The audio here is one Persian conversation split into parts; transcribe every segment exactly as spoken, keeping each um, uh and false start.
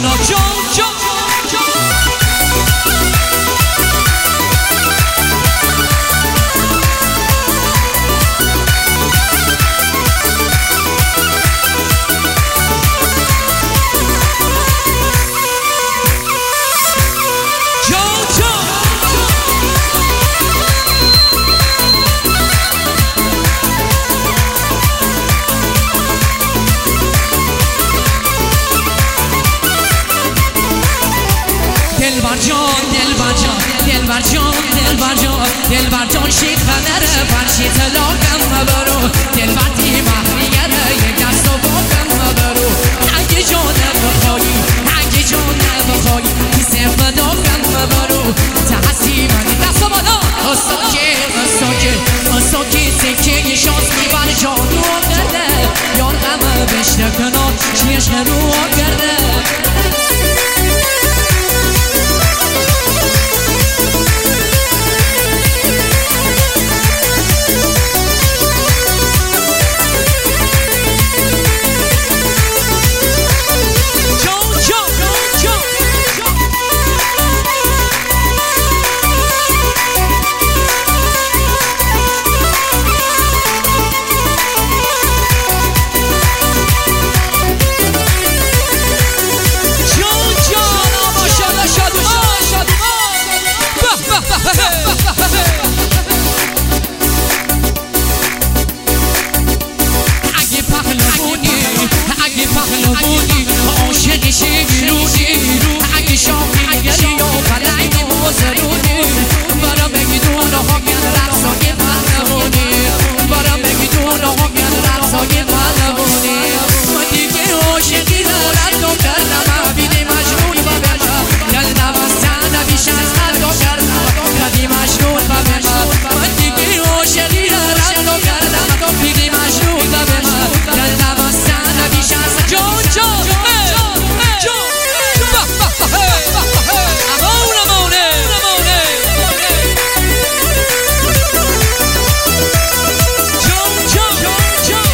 جانا جان جان دلبر جان دلبر جان دلبر جان دلبر جان دلبر جان شیخ نره فرشی طلاقم مبرو دلبر تی محریره یک دست و باقم مبرو اگه جان بخوایی اگه جان بخوایی کسی فداقم مبرو تحسی منی دست و بالا اصاکه اصاکه اصاکه سکه یه شانس میبر جان رو کرده یار غمه بشته کنار شیش رو کرده اگه پهلوانی اگه پهلوانی عاشق شیرونی اگه شاقی گری و فلنگ موزرونی برا بگی دون ها گل رقصای پهلوانی برا بگی دون ها گل رقصای پهلوانی من دیگه عاشقی دارد و کردم بیدی مجنون و بشم گلدم از تنه بیش از هر دو کردم کدی مجنون و بشم من دیگه عاشقی دارد و کردم بیدی مجنون و بشم گلدم از تنه بیش از جان جان جان امون امونه امونه جان جان جان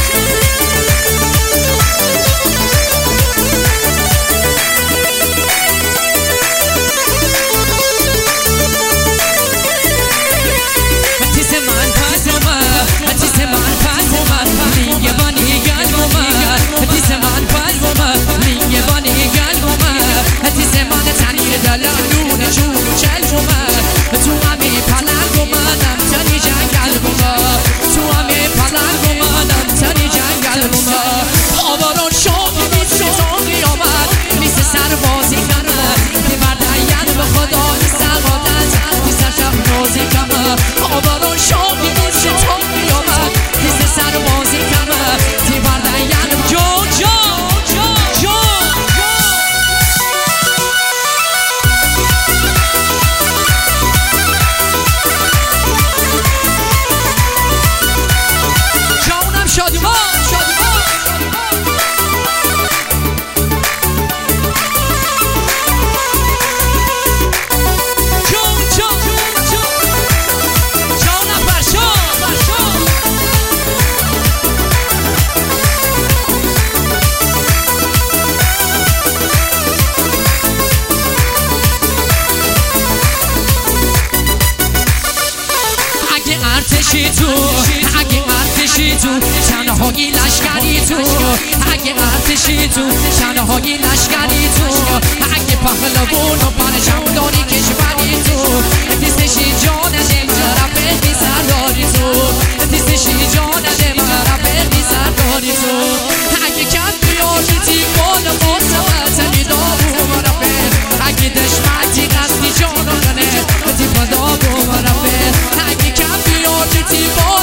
ارتشی تو اگه ارتشی تو تنهایی لشکری تو اگه ارتشی تو تنهایی لشکری تو اگه پهلوان و پرچم داری کشوری تو دیستشی جان دم رفت بی سرداری تو دیستشی جان دم رفت بی سرداری تو اگه کم بیاری تی کن مصمت میدابو رفت اگه دشمنتی قصدی جانو کنه تی پدابو رفت اگه کم بیاری تی کن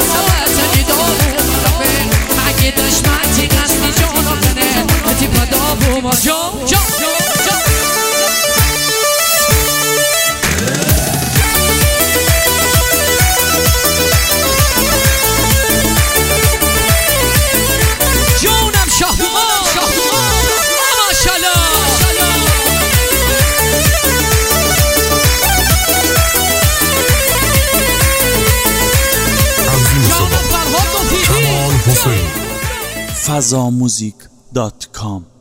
مصمت میدابو رفت اگه دشمنتی قصدی جانو کنه تی پدابو جان جان فضا موزیک دات کام